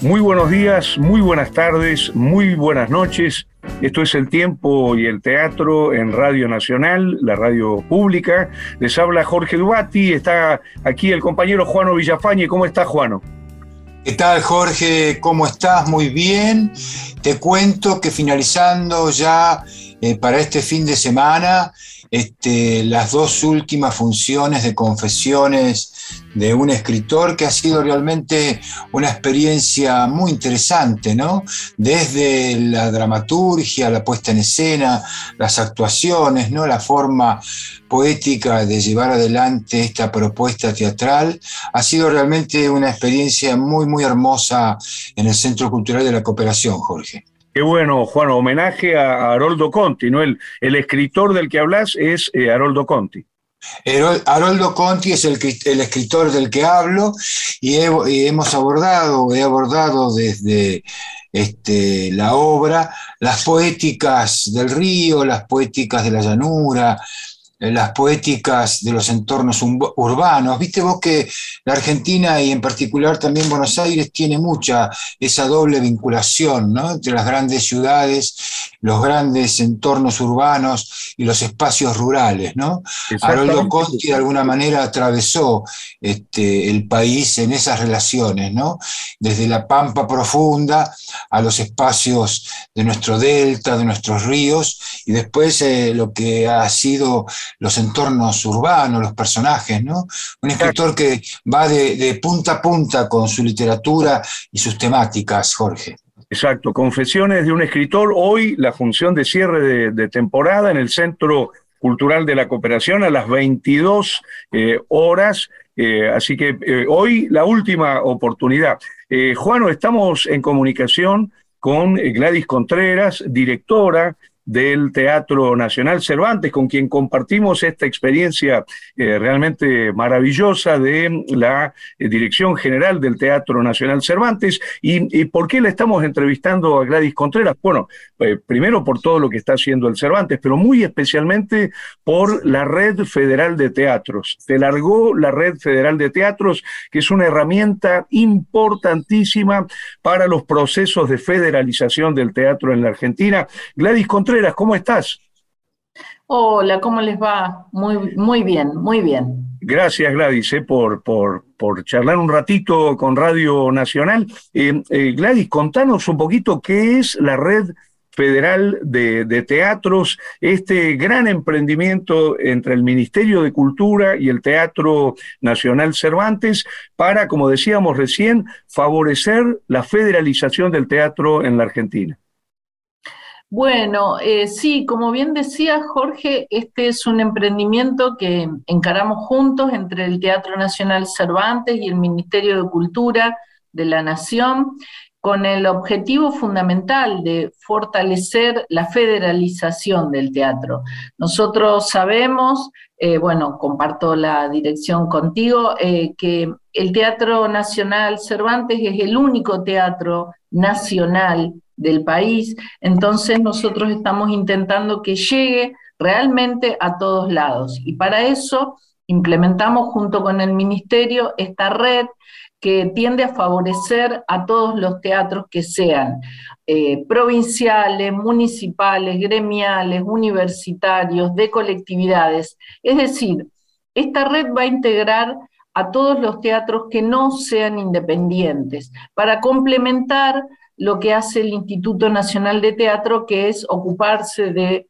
Muy buenos días, muy buenas tardes, muy buenas noches. Esto es El Tiempo y el Teatro en Radio Nacional, la radio pública. Les habla Jorge Dubati, está aquí el compañero Juano Villafañe. ¿Cómo está, Juano? ¿Qué tal, Jorge? ¿Cómo estás? Muy bien. Te cuento que finalizando ya para este fin de semana las dos últimas funciones de Confesiones de un escritor, que ha sido realmente una experiencia muy interesante, ¿no? Desde la dramaturgia, la puesta en escena, las actuaciones, ¿no? La forma poética de llevar adelante esta propuesta teatral. Ha sido realmente una experiencia muy, muy hermosa en el Centro Cultural de la Cooperación, Jorge. Qué bueno, Juan, homenaje a Haroldo Conti, ¿no? El escritor del que hablas es Haroldo Conti. Haroldo Conti es el escritor del que hablo y he abordado desde la obra las poéticas del río, las poéticas de la llanura, las poéticas de los entornos urbanos. Viste vos que la Argentina y en particular también Buenos Aires tiene mucha esa doble vinculación, ¿no? Entre las grandes ciudades, los grandes entornos urbanos y los espacios rurales, ¿no? Haroldo Conti de alguna manera atravesó el país en esas relaciones, ¿no? Desde la pampa profunda a los espacios de nuestro delta, de nuestros ríos, y después lo que ha sido los entornos urbanos, los personajes, ¿no? Un escritor que va de punta a punta con su literatura y sus temáticas, Jorge. Exacto, Confesiones de un escritor. Hoy la función de cierre de temporada en el Centro Cultural de la Cooperación a las 22 horas. Así que hoy la última oportunidad. Juano, estamos en comunicación con Gladys Contreras, directora del Teatro Nacional Cervantes, con quien compartimos esta experiencia realmente maravillosa de la Dirección General del Teatro Nacional Cervantes. ¿Y por qué le estamos entrevistando a Gladys Contreras? Bueno, primero por todo lo que está haciendo el Cervantes, pero muy especialmente por la Red Federal de Teatros. Se largó la Red Federal de Teatros, que es una herramienta importantísima para los procesos de federalización del teatro en la Argentina. Gladys Contreras, ¿cómo estás? Hola, ¿cómo les va? Muy bien, muy bien. Gracias, Gladys, por charlar un ratito con Radio Nacional. Gladys, contanos un poquito qué es la Red Federal de Teatros, este gran emprendimiento entre el Ministerio de Cultura y el Teatro Nacional Cervantes para, como decíamos recién, favorecer la federalización del teatro en la Argentina. Bueno, sí, como bien decía Jorge, este es un emprendimiento que encaramos juntos entre el Teatro Nacional Cervantes y el Ministerio de Cultura de la Nación, con el objetivo fundamental de fortalecer la federalización del teatro. Nosotros sabemos, comparto la dirección contigo, que el Teatro Nacional Cervantes es el único teatro nacional del país, entonces nosotros estamos intentando que llegue realmente a todos lados, y para eso implementamos junto con el Ministerio esta red que tiende a favorecer a todos los teatros que sean provinciales, municipales, gremiales, universitarios, de colectividades. Es decir, esta red va a integrar a todos los teatros que no sean independientes, para complementar lo que hace el Instituto Nacional de Teatro, que es ocuparse de,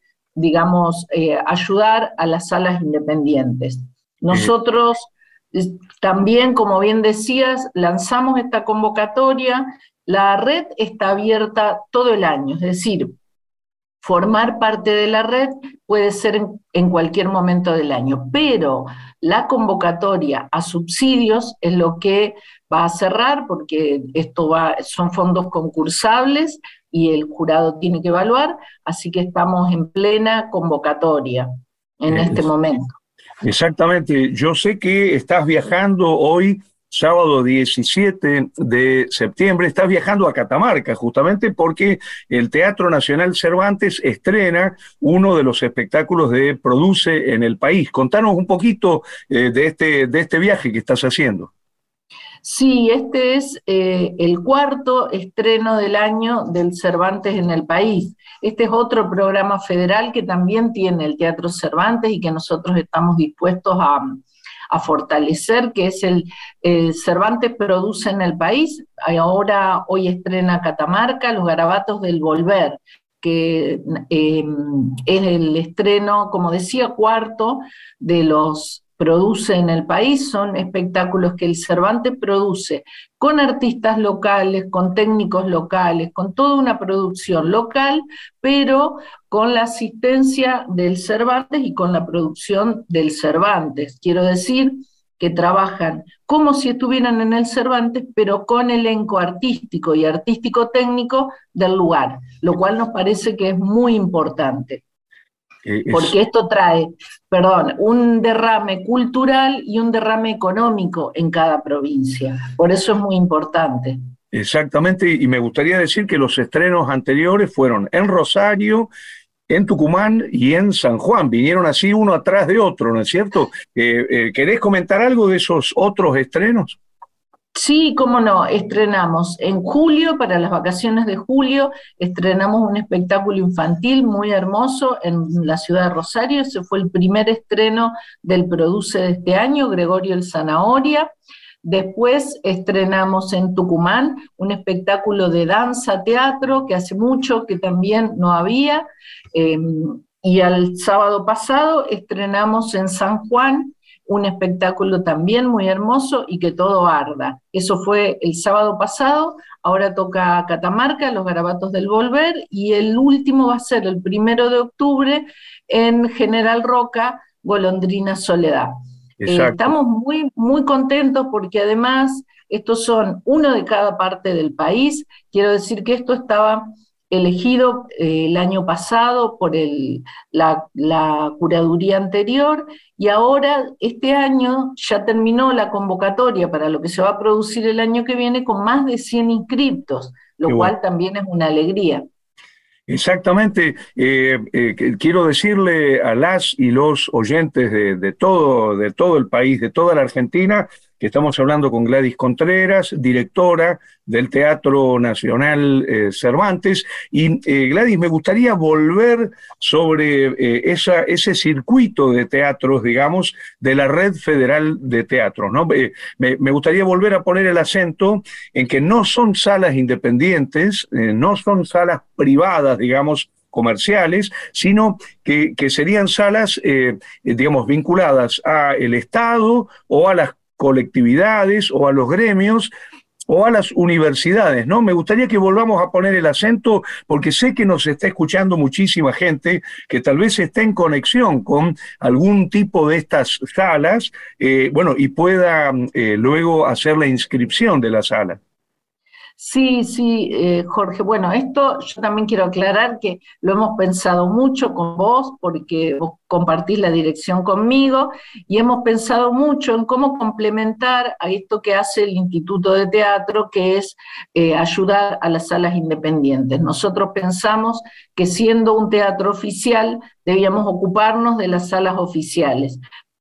ayudar a las salas independientes. Nosotros también, como bien decías, lanzamos esta convocatoria. La red está abierta todo el año, es decir, formar parte de la red puede ser en cualquier momento del año, pero la convocatoria a subsidios es lo que va a cerrar, porque son fondos concursables y el jurado tiene que evaluar, así que estamos en plena convocatoria en este momento. Exactamente, yo sé que estás viajando hoy, sábado 17 de septiembre, estás viajando a Catamarca, justamente porque el Teatro Nacional Cervantes estrena uno de los espectáculos de Produce en el país. Contanos un poquito de este viaje que estás haciendo. Sí, este es el cuarto estreno del año del Cervantes en el país. Este es otro programa federal que también tiene el Teatro Cervantes y que nosotros estamos dispuestos a fortalecer, que es el Cervantes Produce en el país. Ahora, hoy estrena Catamarca, Los Garabatos del Volver, que es el estreno, como decía, cuarto de los produce en el país. Son espectáculos que el Cervantes produce con artistas locales, con técnicos locales, con toda una producción local, pero con la asistencia del Cervantes y con la producción del Cervantes. Quiero decir que trabajan como si estuvieran en el Cervantes, pero con elenco artístico y artístico técnico del lugar, lo cual nos parece que es muy importante. Porque esto trae, un derrame cultural y un derrame económico en cada provincia. Por eso es muy importante. Exactamente, y me gustaría decir que los estrenos anteriores fueron en Rosario, en Tucumán y en San Juan. Vinieron así uno atrás de otro, ¿no es cierto? ¿Querés comentar algo de esos otros estrenos? Sí, cómo no, estrenamos en julio, para las vacaciones de julio, estrenamos un espectáculo infantil muy hermoso en la ciudad de Rosario. Ese fue el primer estreno del Produce de este año, Gregorio el Zanahoria. Después estrenamos en Tucumán un espectáculo de danza teatro que hace mucho que también no había, y el sábado pasado estrenamos en San Juan un espectáculo también muy hermoso, Y que todo arda. Eso fue el sábado pasado. Ahora toca Catamarca, Los Garabatos del Volver, y el último va a ser el 1 de octubre en General Roca, Golondrina Soledad. Estamos muy, muy contentos porque además estos son uno de cada parte del país. Quiero decir que esto estaba elegido el año pasado por la curaduría anterior, y ahora este año ya terminó la convocatoria para lo que se va a producir el año que viene con más de 100 inscriptos, lo cual también es una alegría. Exactamente. Quiero decirle a las y los oyentes de todo el país, de toda la Argentina, que estamos hablando con Gladys Contreras, directora del Teatro Nacional Cervantes. Y Gladys, me gustaría volver sobre ese circuito de teatros, digamos, de la Red Federal de Teatros, ¿no? Me gustaría volver a poner el acento en que no son salas independientes, no son salas privadas, digamos, comerciales, sino que serían salas, digamos, vinculadas al Estado o a las colectividades o a los gremios o a las universidades, ¿no? Me gustaría que volvamos a poner el acento porque sé que nos está escuchando muchísima gente que tal vez esté en conexión con algún tipo de estas salas, y pueda luego hacer la inscripción de la sala. Sí, Jorge. Bueno, esto yo también quiero aclarar que lo hemos pensado mucho con vos, porque vos compartís la dirección conmigo, y hemos pensado mucho en cómo complementar a esto que hace el Instituto de Teatro, que es ayudar a las salas independientes. Nosotros pensamos que siendo un teatro oficial, debíamos ocuparnos de las salas oficiales.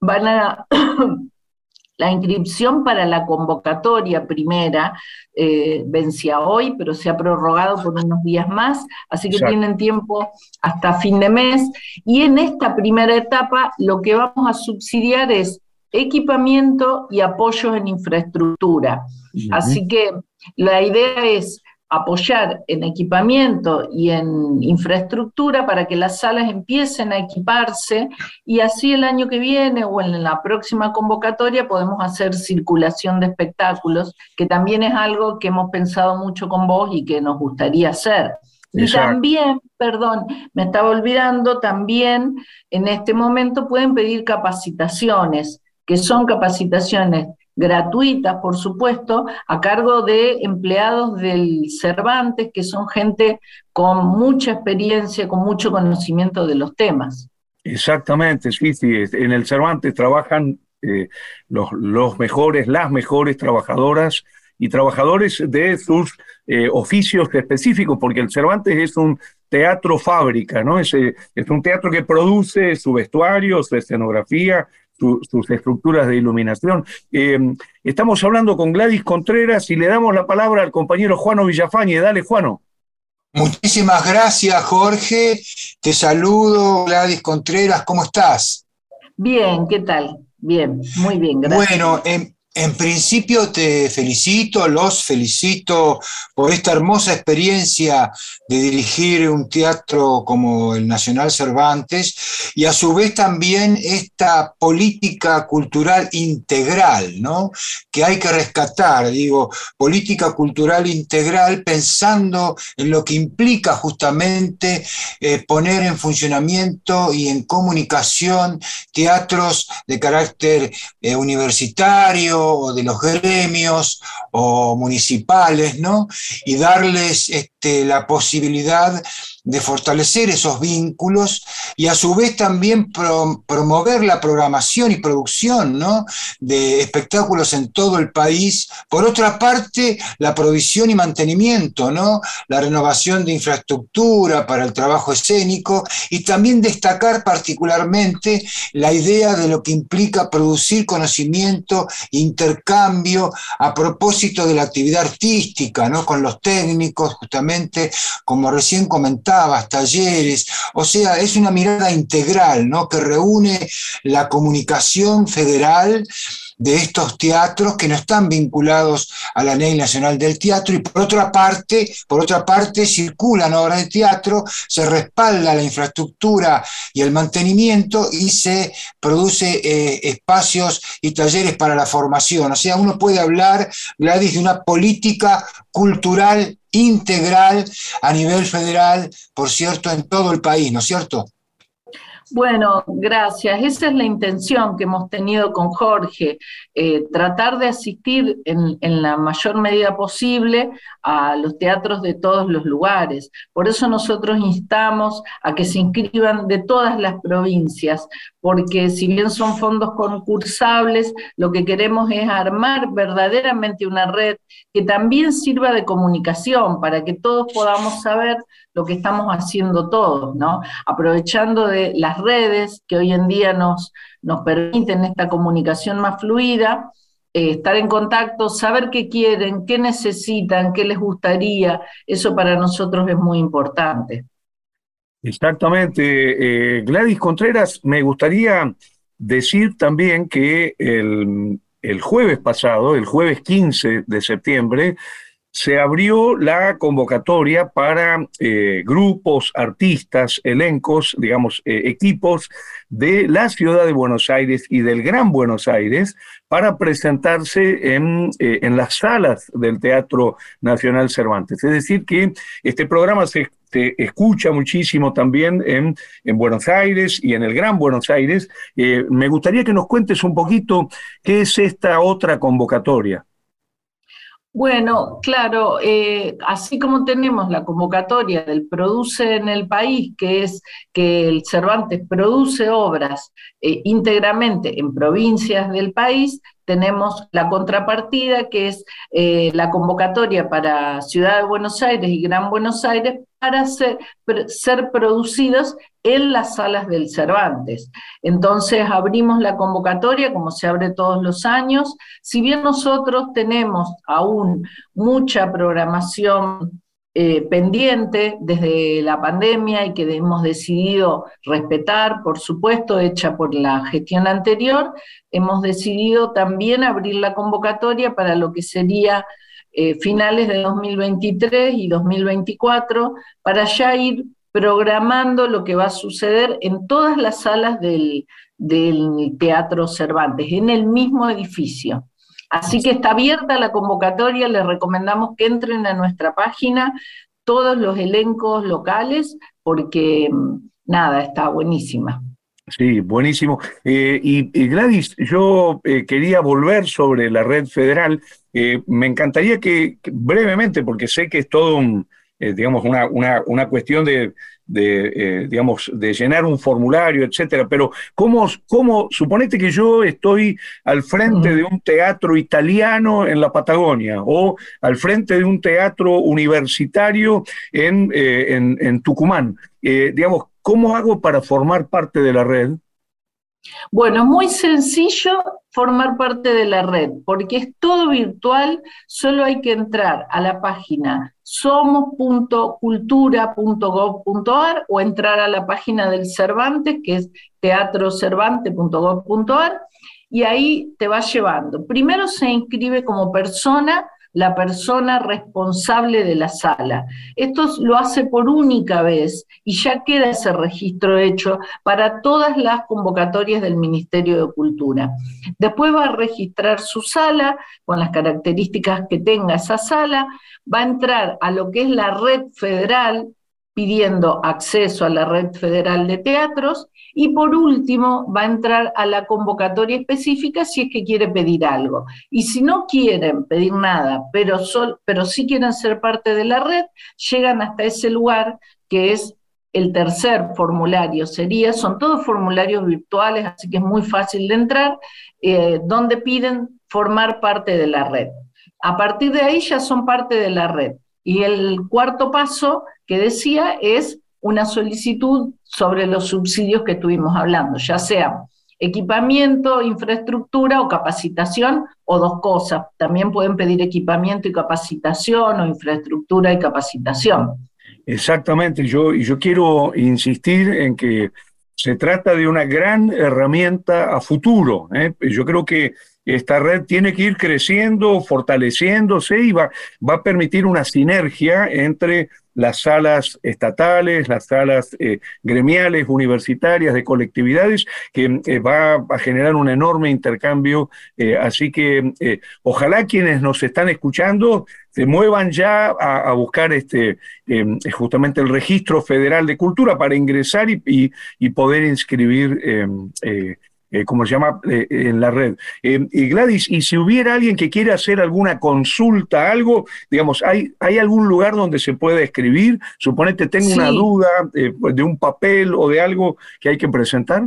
La inscripción para la convocatoria primera vencía hoy, pero se ha prorrogado por unos días más, así que tienen tiempo hasta fin de mes. Y en esta primera etapa lo que vamos a subsidiar es equipamiento y apoyo en infraestructura. Así que la idea es apoyar en equipamiento y en infraestructura para que las salas empiecen a equiparse, y así el año que viene o en la próxima convocatoria podemos hacer circulación de espectáculos, que también es algo que hemos pensado mucho con vos y que nos gustaría hacer. Y también, me estaba olvidando, también en este momento pueden pedir capacitaciones, que son capacitaciones gratuitas, por supuesto, a cargo de empleados del Cervantes, que son gente con mucha experiencia, con mucho conocimiento de los temas. Exactamente, sí. En el Cervantes trabajan los mejores, las mejores trabajadoras y trabajadores de sus oficios específicos, porque el Cervantes es un teatro fábrica, ¿no? Es un teatro que produce su vestuario, su escenografía, sus estructuras de iluminación. Estamos hablando con Gladys Contreras y le damos la palabra al compañero Juano Villafañe. Dale, Juano. Muchísimas gracias, Jorge. Te saludo, Gladys Contreras. ¿Cómo estás? Bien, ¿qué tal? Bien, muy bien, gracias. Bueno, en principio los felicito por esta hermosa experiencia de dirigir un teatro como el Nacional Cervantes y a su vez también esta política cultural integral, ¿no? Que hay que rescatar, digo, política cultural integral pensando en lo que implica justamente poner en funcionamiento y en comunicación teatros de carácter universitario o de los gremios o municipales, ¿no? Y darles la posibilidad de fortalecer esos vínculos y a su vez también promover la programación y producción, ¿no? De espectáculos en todo el país. Por otra parte, la provisión y mantenimiento, ¿no? La renovación de infraestructura para el trabajo escénico y también destacar particularmente la idea de lo que implica producir conocimiento, intercambio a propósito de la actividad artística, ¿no? Con los técnicos, justamente, como recién comentaba, talleres, o sea, es una mirada integral, ¿no? Que reúne la comunicación federal de estos teatros que no están vinculados a la Ley Nacional del Teatro y por otra parte circulan obras de teatro, se respalda la infraestructura y el mantenimiento y se produce espacios y talleres para la formación. O sea, uno puede hablar, Gladys, de una política cultural integral a nivel federal, por cierto, en todo el país, ¿no es cierto? Bueno, gracias. Esa es la intención que hemos tenido con Jorge, tratar de asistir en la mayor medida posible a los teatros de todos los lugares. Por eso nosotros instamos a que se inscriban de todas las provincias, porque si bien son fondos concursables, lo que queremos es armar verdaderamente una red que también sirva de comunicación para que todos podamos saber lo que estamos haciendo todos, ¿no? Aprovechando de las redes que hoy en día nos permiten esta comunicación más fluida, estar en contacto, saber qué quieren, qué necesitan, qué les gustaría, eso para nosotros es muy importante. Exactamente. Gladys Contreras, me gustaría decir también que el jueves pasado, el jueves 15 de septiembre, se abrió la convocatoria para grupos, artistas, elencos, digamos, equipos de la ciudad de Buenos Aires y del Gran Buenos Aires para presentarse en las salas del Teatro Nacional Cervantes. Es decir, que este programa se escucha muchísimo también en Buenos Aires y en el Gran Buenos Aires. Me gustaría que nos cuentes un poquito qué es esta otra convocatoria. Bueno, claro, así como tenemos la convocatoria del Produce en el País, que es que el Cervantes produce obras íntegramente en provincias del país, tenemos la contrapartida, que es la convocatoria para Ciudad de Buenos Aires y Gran Buenos Aires para ser producidos en las salas del Cervantes. Entonces abrimos la convocatoria, como se abre todos los años. Si bien nosotros tenemos aún mucha programación pendiente desde la pandemia y que hemos decidido respetar, por supuesto, hecha por la gestión anterior, hemos decidido también abrir la convocatoria para lo que sería finales de 2023 y 2024, para ya ir programando lo que va a suceder en todas las salas del Teatro Cervantes, en el mismo edificio. Así que está abierta la convocatoria, les recomendamos que entren a nuestra página todos los elencos locales, porque nada, está buenísima. Sí, buenísimo. Y Gladys, yo quería volver sobre la red federal. Me encantaría que brevemente, porque sé que es todo digamos, una cuestión digamos, de llenar un formulario, etcétera, pero ¿cómo, suponete que yo estoy al frente de un teatro italiano en la Patagonia o al frente de un teatro universitario en Tucumán? Digamos, ¿cómo hago para formar parte de la red? Bueno, es muy sencillo formar parte de la red, porque es todo virtual, solo hay que entrar a la página somos.cultura.gov.ar o entrar a la página del Cervantes, que es teatrocervantes.gov.ar, y ahí te va llevando. Primero se inscribe como persona, la persona responsable de la sala. Esto lo hace por única vez y ya queda ese registro hecho para todas las convocatorias del Ministerio de Cultura. Después va a registrar su sala con las características que tenga esa sala, va a entrar a lo que es la red federal, pidiendo acceso a la red federal de teatros, y por último va a entrar a la convocatoria específica si es que quiere pedir algo. Y si no quieren pedir nada, pero sí quieren ser parte de la red, llegan hasta ese lugar que es el tercer formulario. Son todos formularios virtuales, así que es muy fácil de entrar, donde piden formar parte de la red. A partir de ahí ya son parte de la red. Y el cuarto paso que decía es una solicitud sobre los subsidios que estuvimos hablando, ya sea equipamiento, infraestructura o capacitación, o dos cosas. También pueden pedir equipamiento y capacitación, o infraestructura y capacitación. Exactamente, yo quiero insistir en que se trata de una gran herramienta a futuro, ¿eh? Yo creo que esta red tiene que ir creciendo, fortaleciéndose y va a permitir una sinergia entre las salas estatales, las salas gremiales, universitarias, de colectividades, que va a generar un enorme intercambio. Así que ojalá quienes nos están escuchando se muevan ya a buscar justamente el Registro Federal de Cultura para ingresar y poder inscribir como se llama, en la red. Y Gladys, y si hubiera alguien que quiera hacer alguna consulta, algo, digamos, ¿hay algún lugar donde se pueda escribir? Suponete tengo una duda de un papel o de algo que hay que presentar.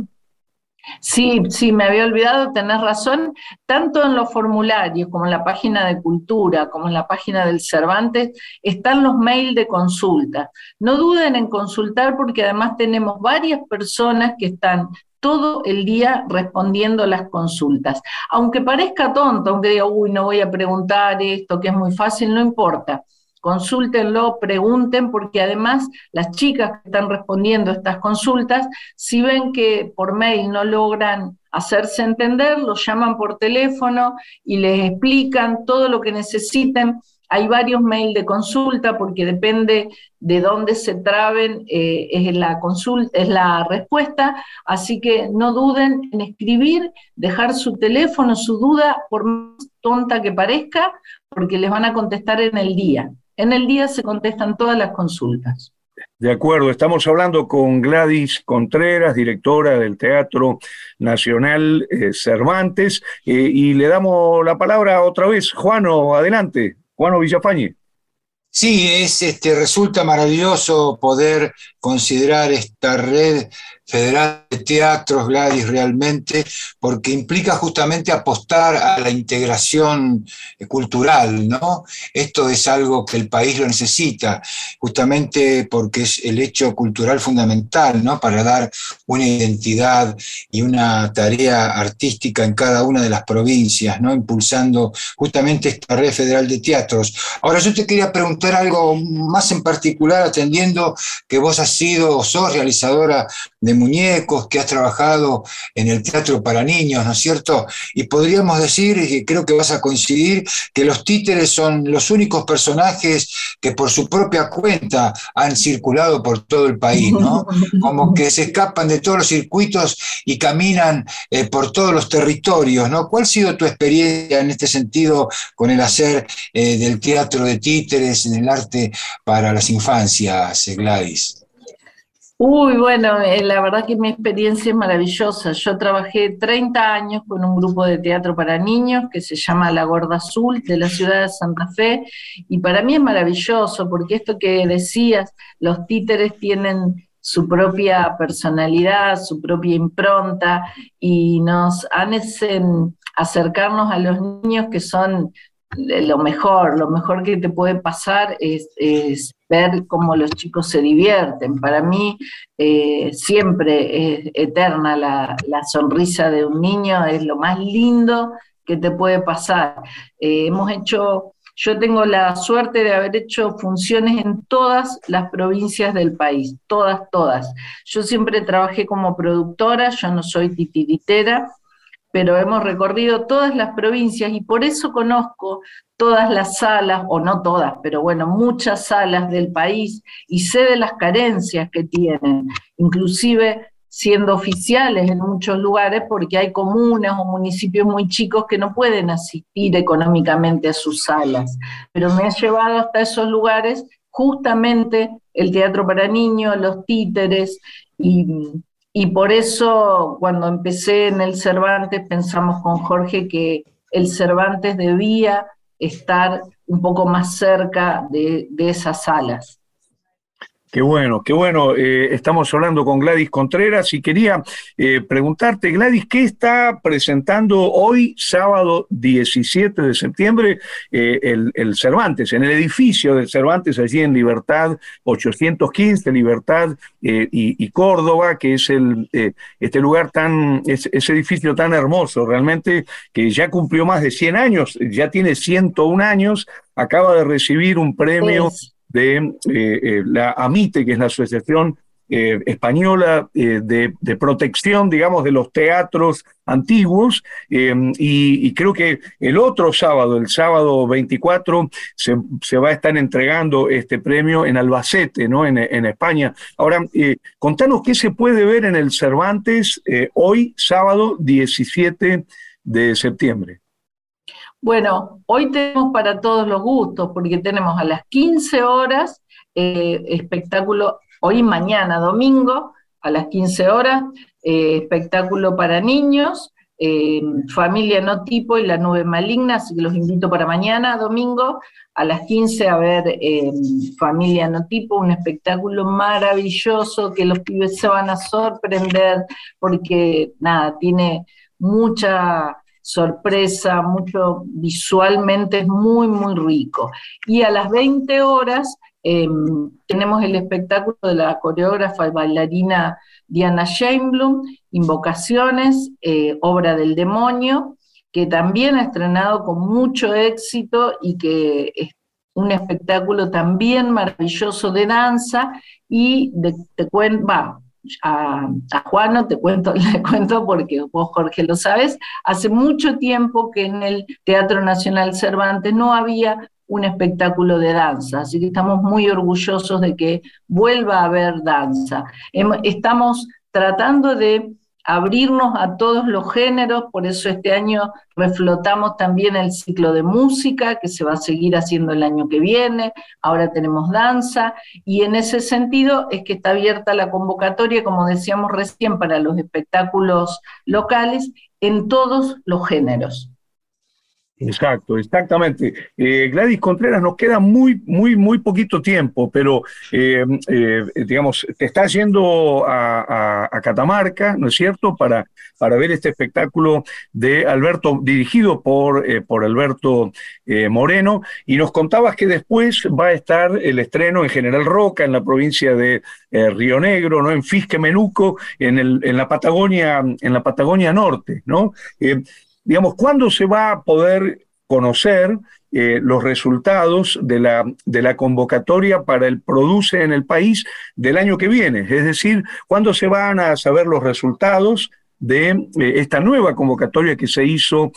Sí, me había olvidado, tenés razón, tanto en los formularios como en la página de Cultura, como en la página del Cervantes, están los mails de consulta. No duden en consultar porque además tenemos varias personas que están todo el día respondiendo las consultas. Aunque parezca tonto, aunque diga, uy, no voy a preguntar esto, que es muy fácil, no importa. Consúltenlo, pregunten, porque además las chicas que están respondiendo estas consultas, si ven que por mail no logran hacerse entender, los llaman por teléfono y les explican todo lo que necesiten. Hay varios mails de consulta porque depende de dónde se traben, es la respuesta, así que no duden en escribir, dejar su teléfono, su duda, por más tonta que parezca, porque les van a contestar en el día. En el día se contestan todas las consultas. De acuerdo, estamos hablando con Gladys Contreras, directora del Teatro Nacional Cervantes, y le damos la palabra otra vez. Juano, adelante. Juano Villafañe. Sí, resulta maravilloso poder considerar esta red federal de teatros, Gladys, realmente, porque implica justamente apostar a la integración cultural, ¿no? Esto es algo que el país lo necesita, justamente porque es el hecho cultural fundamental, ¿no? Para dar una identidad y una tarea artística en cada una de las provincias, ¿no? Impulsando justamente esta red federal de teatros. Ahora, yo te quería preguntar algo más en particular, atendiendo que vos has sido o sos realizadora de muñecos, que has trabajado en el teatro para niños, ¿no es cierto? Y podríamos decir, y creo que vas a coincidir, que los títeres son los únicos personajes que por su propia cuenta han circulado por todo el país, ¿no? Como que se escapan de todos los circuitos y caminan por todos los territorios, ¿no? ¿Cuál ha sido tu experiencia en este sentido con el hacer del teatro de títeres, en el arte para las infancias, Gladys? Uy, bueno, la verdad que mi experiencia es maravillosa. Yo trabajé 30 años con un grupo de teatro para niños que se llama La Gorda Azul, de la ciudad de Santa Fe, y para mí es maravilloso porque esto que decías, los títeres tienen su propia personalidad, su propia impronta, y nos hacen acercarnos a los niños que son lo mejor que te puede pasar es ver cómo los chicos se divierten. Para mí siempre es eterna la sonrisa de un niño, es lo más lindo que te puede pasar. Yo tengo la suerte de haber hecho funciones en todas las provincias del país, todas. Yo siempre trabajé como productora, yo no soy titiritera, pero hemos recorrido todas las provincias y por eso conozco todas las salas, o no todas, pero bueno, muchas salas del país, y sé de las carencias que tienen, inclusive siendo oficiales en muchos lugares, porque hay comunas o municipios muy chicos que no pueden asistir económicamente a sus salas, pero me ha llevado hasta esos lugares justamente el teatro para niños, los títeres, y por eso cuando empecé en el Cervantes pensamos con Jorge que el Cervantes debía estar un poco más cerca de esas salas. Qué bueno, qué bueno. Estamos hablando con Gladys Contreras y quería preguntarte, Gladys, ¿qué está presentando hoy, sábado 17 de septiembre, el Cervantes, en el edificio del Cervantes, allí en Libertad 815, Libertad y Córdoba, que es este lugar ese edificio tan hermoso, realmente, que ya cumplió más de 100 años, ya tiene 101 años, acaba de recibir un premio de la AMITE, que es la Asociación Española de Protección, digamos, de los teatros antiguos, y creo que el otro sábado, el sábado 24, se va a estar entregando este premio en Albacete, ¿no? En España. Ahora, contanos qué se puede ver en el Cervantes hoy, sábado 17 de septiembre. Bueno, hoy tenemos para todos los gustos, porque tenemos a las 15 horas espectáculo, hoy y mañana, domingo, a las 15 horas, espectáculo para niños, Familia No Tipo y La Nube Maligna, así que los invito para mañana, domingo, a las 15 a ver Familia No Tipo, un espectáculo maravilloso que los pibes se van a sorprender, porque nada, tiene mucha sorpresa, mucho visualmente, es muy, muy rico. Y a las 20 horas tenemos el espectáculo de la coreógrafa y bailarina Diana Scheinblum, Invocaciones, obra del demonio, que también ha estrenado con mucho éxito y que es un espectáculo también maravilloso de danza, y a Juan le cuento porque vos, Jorge, lo sabes, hace mucho tiempo que en el Teatro Nacional Cervantes no había un espectáculo de danza, así que estamos muy orgullosos de que vuelva a haber danza. Estamos tratando de abrirnos a todos los géneros, por eso este año reflotamos también el ciclo de música, que se va a seguir haciendo el año que viene, ahora tenemos danza, y en ese sentido es que está abierta la convocatoria, como decíamos recién, para los espectáculos locales en todos los géneros. Exacto, exactamente. Gladys Contreras, nos queda muy poquito tiempo, pero digamos, te estás yendo a Catamarca, ¿no es cierto?, para ver este espectáculo de Alberto, dirigido por Alberto Moreno, y nos contabas que después va a estar el estreno en General Roca, en la provincia de Río Negro, ¿no?, en Fisque-Menuco, en la Patagonia Norte, ¿no? Digamos, ¿cuándo se va a poder conocer los resultados de la convocatoria para el Produce en el País del año que viene? Es decir, ¿cuándo se van a saber los resultados de esta nueva convocatoria que se hizo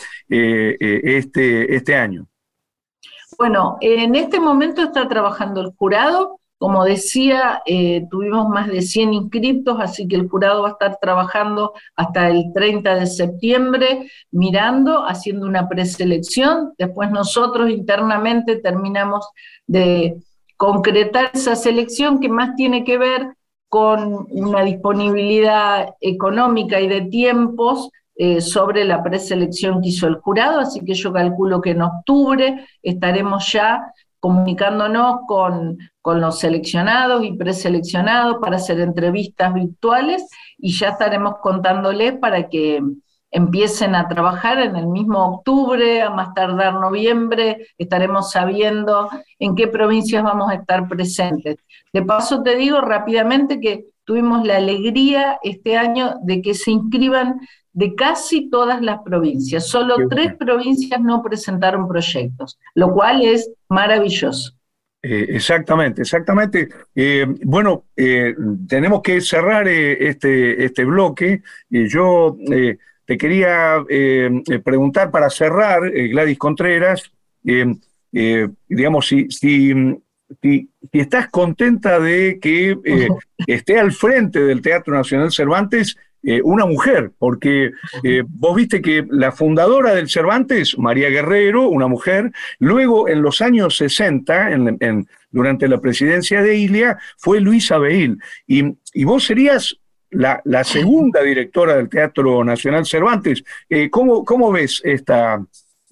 este año? Bueno, en este momento está trabajando el jurado. Como decía, tuvimos más de 100 inscriptos, así que el jurado va a estar trabajando hasta el 30 de septiembre, mirando, haciendo una preselección. Después nosotros internamente terminamos de concretar esa selección, que más tiene que ver con una disponibilidad económica y de tiempos sobre la preselección que hizo el jurado, así que yo calculo que en octubre estaremos ya comunicándonos con los seleccionados y preseleccionados para hacer entrevistas virtuales, y ya estaremos contándoles para que empiecen a trabajar en el mismo octubre, a más tardar noviembre, estaremos sabiendo en qué provincias vamos a estar presentes. De paso te digo rápidamente que tuvimos la alegría este año de que se inscriban de casi todas las provincias. Solo 3 provincias no presentaron proyectos, lo cual es maravilloso. Exactamente. Bueno, tenemos que cerrar este bloque. Yo te quería preguntar para cerrar, Gladys Contreras, digamos, si estás contenta de que esté al frente del Teatro Nacional Cervantes una mujer, porque vos viste que la fundadora del Cervantes, María Guerrero, una mujer, luego en los años 60, durante la presidencia de Ilia, fue Luisa Beil, y vos serías la segunda directora del Teatro Nacional Cervantes. ¿Cómo ves esta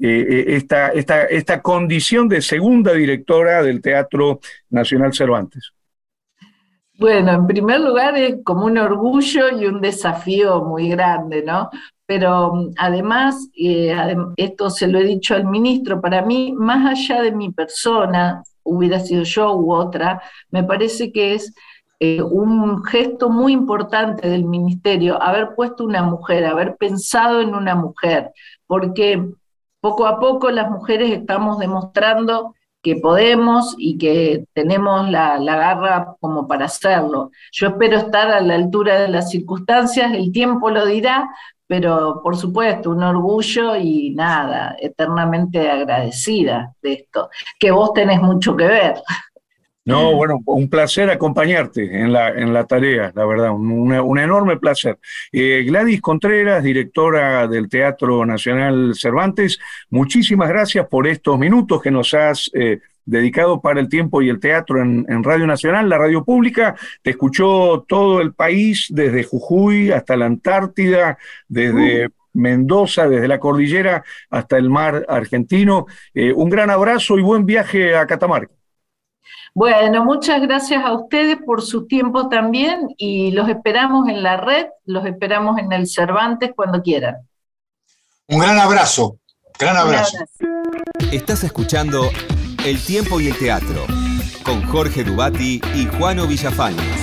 condición de segunda directora del Teatro Nacional Cervantes? Bueno, en primer lugar es como un orgullo y un desafío muy grande, ¿no? Pero además, esto se lo he dicho al ministro, para mí, más allá de mi persona, hubiera sido yo u otra, me parece que es un gesto muy importante del ministerio haber puesto una mujer, haber pensado en una mujer, porque poco a poco las mujeres estamos demostrando que podemos y que tenemos la garra como para hacerlo. Yo espero estar a la altura de las circunstancias, el tiempo lo dirá, pero por supuesto, un orgullo y nada, eternamente agradecida de esto, que vos tenés mucho que ver. No, bueno, un placer acompañarte en la tarea, la verdad, un enorme placer. Gladys Contreras, directora del Teatro Nacional Cervantes, muchísimas gracias por estos minutos que nos has dedicado para el tiempo y el teatro en Radio Nacional, la radio pública. Te escuchó todo el país, desde Jujuy hasta la Antártida, desde Mendoza, desde la cordillera hasta el mar argentino. Un gran abrazo y buen viaje a Catamarca. Bueno, muchas gracias a ustedes por su tiempo también y los esperamos en la red, los esperamos en el Cervantes cuando quieran. Un gran abrazo, gran abrazo. Estás escuchando El Tiempo y el Teatro con Jorge Dubati y Juano Villafañez.